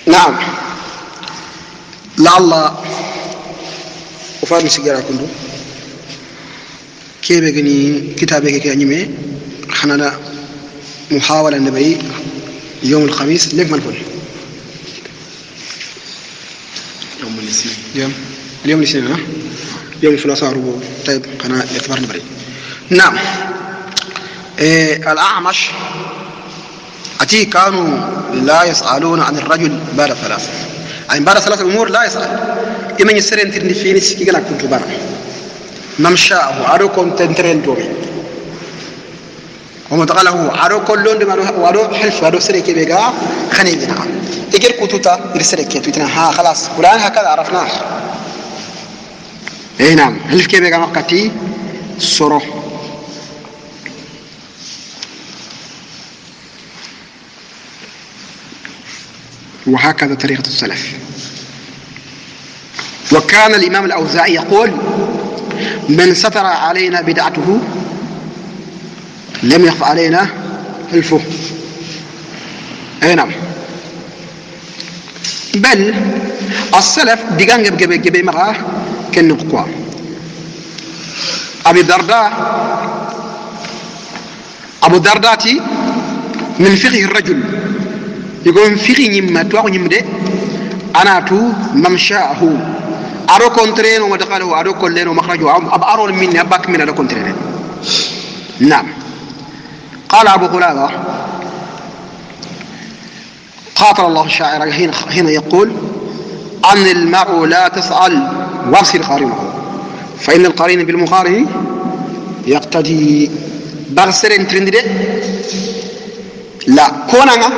نعم لعل وفارن سيجارة كندو كيف يغني كتابك كي أنيمي خنانا محاولة النبي يوم الخميس ليك مالفون اليوم الاثنين يوم الثلاثاء ربو. طيب قناة اعتبار نبري. نعم الأعمش أتي كانوا لا يسألون عن الرجل بعد ثلاثة، يعني بعد ثلاثة أمور لا يسأل. إما يسرين ترني فيني سكينا كنت بنا ممشاه عرو كنت تنترين دومي ومتقاله عرو كلون دم عرو حلف عرو سريك بيجا خنيجنا تجر كتوتا يرسلك كتوتنا ها خلاص ولان هكذا عرفناه. إيه نعم حلف كي بيجا مقتي سرو. وهكذا طريقة السلف. وكان الإمام الأوزاعي يقول من ستر علينا بدعته لم يخف علينا حلفه. أي نعم بل السلف ديغان جب مرة كالنقوى. أبو الدرداء من فقه الرجل يقول فقه نيم تواو نيم دي أنا تو ممشاه أرو كونترين ومدخله أرو كلين ومخرجه أب أرو مني أباك من أرو كونترين. نعم قال أبو قلابة قاتل الله الشاعر هنا يقول أن المرء لا تسأل وارسل قارنه فإن القرين بالمقارن يقتدي برسرين ترندي لا كونانا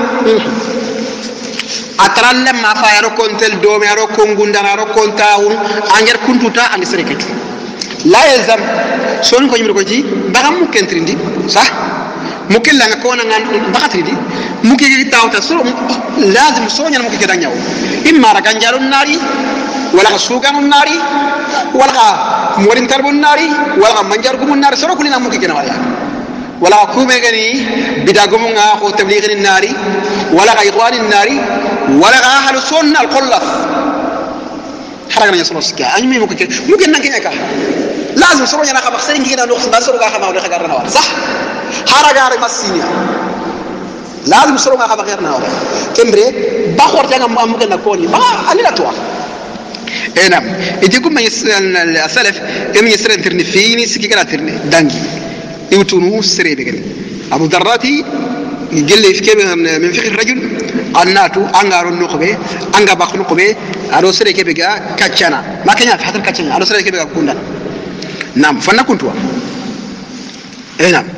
أترلم ما فايرو كونتل دومي أرو كونغوندان أرو كونتاون أنجر كنتوتا أني سريكت لا يلزم سون كو يمر كوتي دغام ممكن ترندي صح ممكن لا كونانا بخاتريدي ممكن تاوتا سو لازم سونيا ممكن كدا نياو إما رغانجارو ناري ولا سوغانو ناري ولا مورين تربو ناري ولا منجار كوم ناري سرو كلنا ممكن كنا ولا ولا كومي غني بداغومنا خو تبليغ النار ولا اخوان النار ولا اهل السنه الخلف حرقنا يسمع سكا اني ممكن نكنيكا لازم سروني انا خبر سرين كده نقص بس سروا خما ولا خغرنا ولا صح حرقار مسيني لازم سروا خما غيرنا ولا تمبري باخور تاع ممكن نكوني ما علي لا توا اي نعم يجيكم السلف كم يسرن ترني فيني سكي كده ترني دانجي يوتونو سري بيغني ابو دراتي يجل في كيف من فقه الرجل الناتو انغارو نوخبي انغا باخ نوخبي ادو سري كيبيغا كاتشانا ما كان في حتى كاتشانا ادو سري كيبيغا كوندا. نعم فانا كنت اي نعم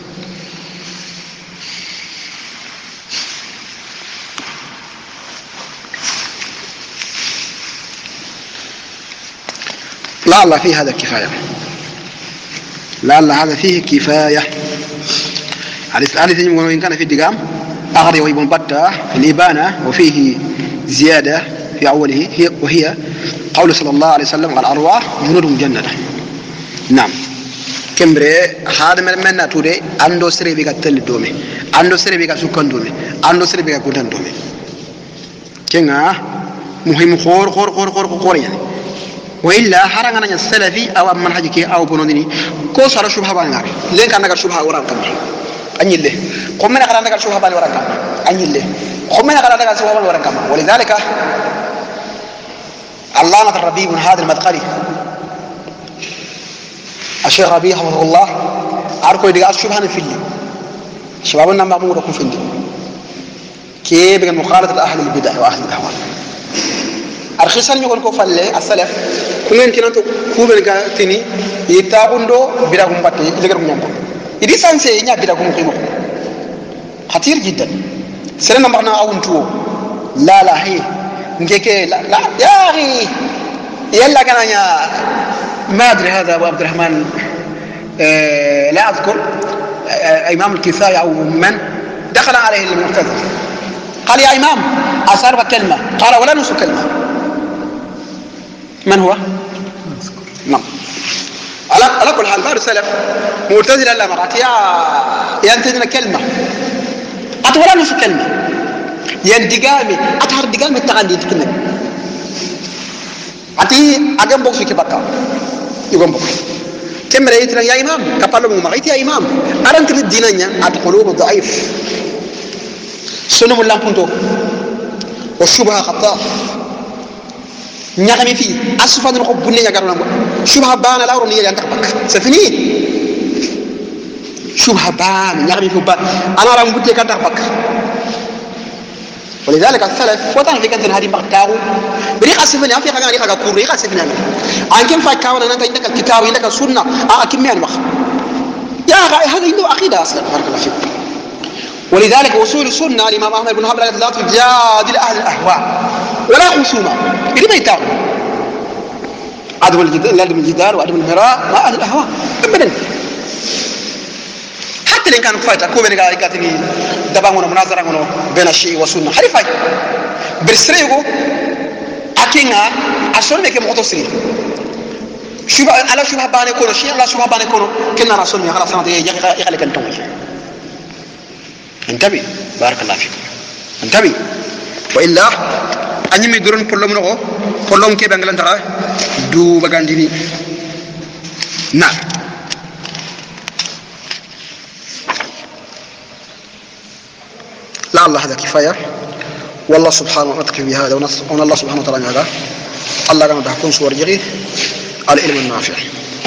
لا الله في هذا كفايه لعل هذا فيه كفاية. على ثاني وإن كان في الدقام أغري ويبون بطة في الإبانة وفيه زيادة في أوله وهي قول صلى الله عليه وسلم على الأرواح جنود مجندة. نعم كمبري هذا من ناتوري عنده سري بيكا تل دومي عنده سري بيكا سكان دومي عنده سري بيكا كودان دومي كنا مهم خور يعني وإلا حرنا السلفي أو منهجك أو بنودني كو صار شبهة بانغار لين كان نقول شبهة وران كم أني الله قمنا كنا نقول شبهة بان وران كم أني الله قمنا كنا نقول شبهة بان وران كم ولذلك علامة الربيع من هذا المدخلي الشيخ ربيع حفظه الله أركو يدقى شبهة في اللي شبابنا مأمور يكون في اللي كيف بين مخالطة أهل البدع وأهل الأهواء arxisan ñu ko falle as-salaf ku ngeen ci nanto ku bel ga tini yita undo bidagum batte legar mu ñamko idi sanse nya bidagum ko mo khatir jiddan serena marna awuntu la la hi ngeke la ya akhi yalla kana nya ما ادري هذا ابو عبد الرحمن لا اذكر امام الكفايه او من دخل عليه المعتزله قال يا امام اصرف كلمه قال ولا نص كلمه من هو؟ نعم على كل حال بعض السلف معتزلة لا مرات يا انتجنا كلمة أطولا نص كلمة يندقامي أتهر دقامي التغالي تكلم أتي أجمع بوكس كبكا يقوم بوكس كم رأيت يا إمام كفالو مريت يا إمام أرنت الدينانيا القلوب ضعيف سنم الله كنتو والشبهة خطأ نعمي فيه أسفل نقول بني يقارن شبهة بان لا أروني اللي عندك بك سفني شبهة بان نعمي في بان أنا رام بدي كندك بك ولذلك السلف وطن في كنت هذه مقتاو بريق أسفني أفيا كان ريق كور ريق أسفني أنا كم فاكاونا أنت عندك الكتاب عندك السنة كم يعني مخ يا أخي هذا عنده عقيدة أصلا بارك الله فيك ولذلك وصول السنة الإمام أحمد بن حنبل لا تجادل أهل الأهواء ولا خصومة اللي ما يتعب عدم الجدال وعدم المراء مع أهل الأهواء أبدا حتى لو كان فايت أكو بين قارئاتني دبامون مناظرة بين الشيء والسنة حريفاي برسريغو أكينها أصلا ميك مقتصرين شبه على شبه باني كونو شيء الله شبه باني كونو كنا رسول الله خلاص أنا يخليك أنتم انتبه بارك الله فيك انتبه وإلا أني مدرون كلهم نقول كلهم كي بنغلان ترى دو بغانديني نعم لا الله هذا كفاية والله سبحانه وتعالى بهذا ونص الله سبحانه وتعالى هذا الله كما بحكم صور جري العلم النافع